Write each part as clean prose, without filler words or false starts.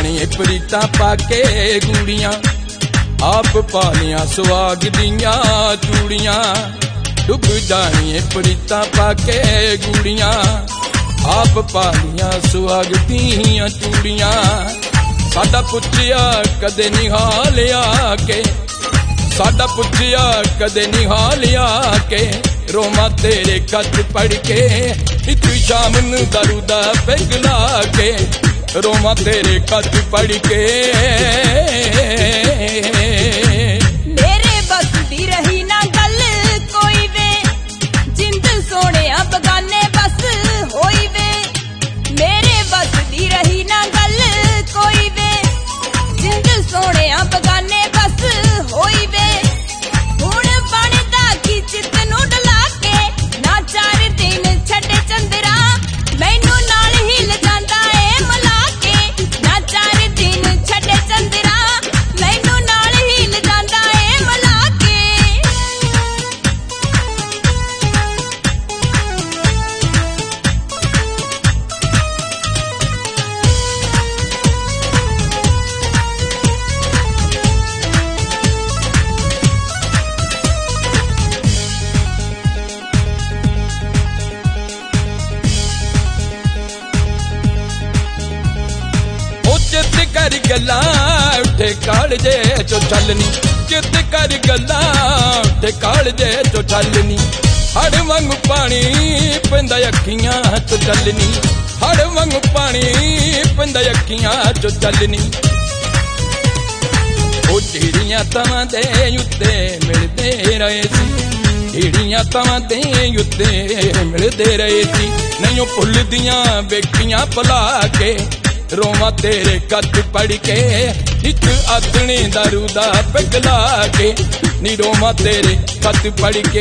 जानी प्रीता पाके गूड़ियां आप पालियां सुहाग दियां चूड़ियां डुब जानी प्रीता पाके गूड़ियां आप पालियां सुहाग दियां चूड़ियां साडा पुछिया कदे नहीं हालिया के साडा पुछिया कदे नहीं हालिया के रोमा तेरे खत पढ़ के एक शाम नूं दारू दा पिघला के रोमा तेरे खत पढ़ के मेरे बस दी रही ना गल कोई वे जिंद सोने बगाने बस होई वे मेरे बस दी रही ना गल कोई वे जिंद सोने बगाने बस होई वे हुण बनदा की चित नूं डला के ना 4 दिन छड्डे चंदरा मैनू नाल हिल जांदा ए मला के ना 4 दिन छड्डे चंदरा मैनू नाल हिल जांदा ए मला के चित कर गल्ला उठे कालजे चो चलनी चित कर गल्ला उठे कालजे चो चलनी हड़ वांग पानी पैंदा अखियां चो चलनी हड़ वांग पानी पैंदा अखियां चो चलनी ओ चिड़ियां तवां दे उत्ते मिलदे रहे सी चिड़ियां तवां दे उत्ते मिलदे रहे सी नहीं भुलदियां वेखियां भुला के रोमा तेरे खत पढ़ के एक आदनी दारू दा पिघला के नी रोमा तेरे खत पढ़ के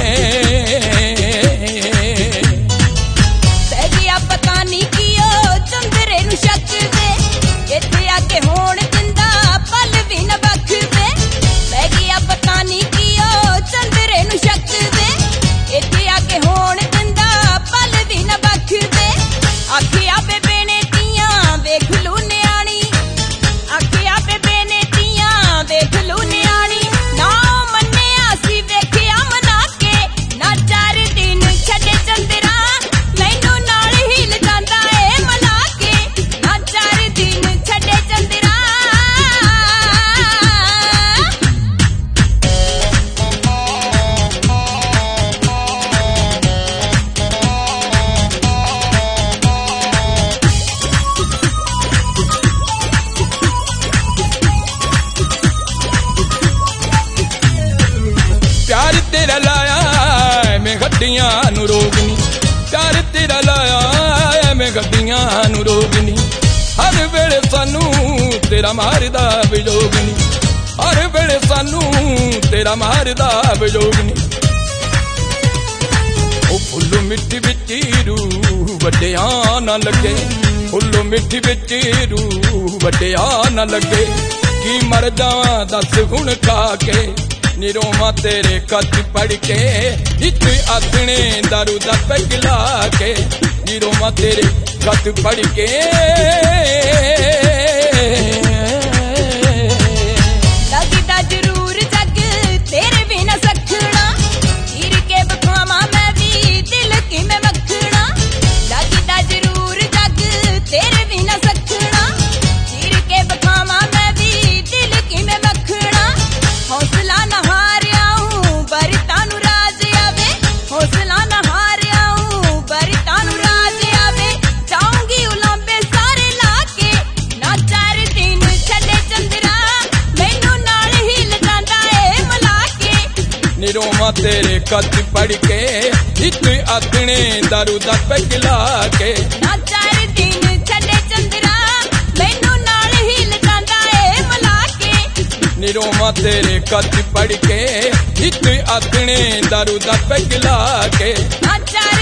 सैगिया पता नहीं कियो चंदरे नूं शक वे इत्थे आके होण दिंदा पल भी न बख वे सैगिया पता नहीं कियो चंदरे नूं शक वे इत्थे आके होण दिंदा पल भी न बख वे आखिया बेबे ने वेख लू न्याणी आखिया बेबे ने तियां वेख लू न्याणी ना मन्निया सी वेखिया मना के ना 4 दिन छड्डे चंदरा मैनू नाल हिल जांदा ए मना के ना 4 दिन छड्डे चंदरा प्यार तेरा लाया मैं गड्डियां नूं रोकनी प्यार तेरा लाया मैं गड्डियां नूं रोकनी हर वेले सानू तेरा मारदा विजोगनी हर वेले सानू तेरा मारदा विजोगनी ओ फुल्लो मिट्टी विच रू वड्डियां ना लगे फुल्लो मिट्टी विच रू वड्डियां ना लगे की मर जावां दस हुण खा के नी रोमा तेरे खत पढ़ के एक आदने दारू दा पिघला के नी रोमा तेरे खत पढ़ के लगदा जरूर जग तेरे बिना सखना चीर के बखावा मैं भी दिल की मैं मखना लगदा जरूर जग तेरे बिना सखना चीर के बखावा मैं भी दिल की मैं मखना हौसला न हारिया हूं बरता नूं राज आवे हौसला न हारिया हूं बरता नूं राज आवे जाऊंगी उलांबे सारे लाके ना 4 दिन छड्डे चंदरा मैनू नाल हिल जांदा ए मला के नी रोमा तेरे खत पढ़ के एक आदने दारू दा पिघला के ना 4 दिन छड्डे चंदरा मैनू नाल हिल जांदा ए मला के नी रोमा तेरे खत पढ़ के एक आदने दारू दा पिघला के ना 4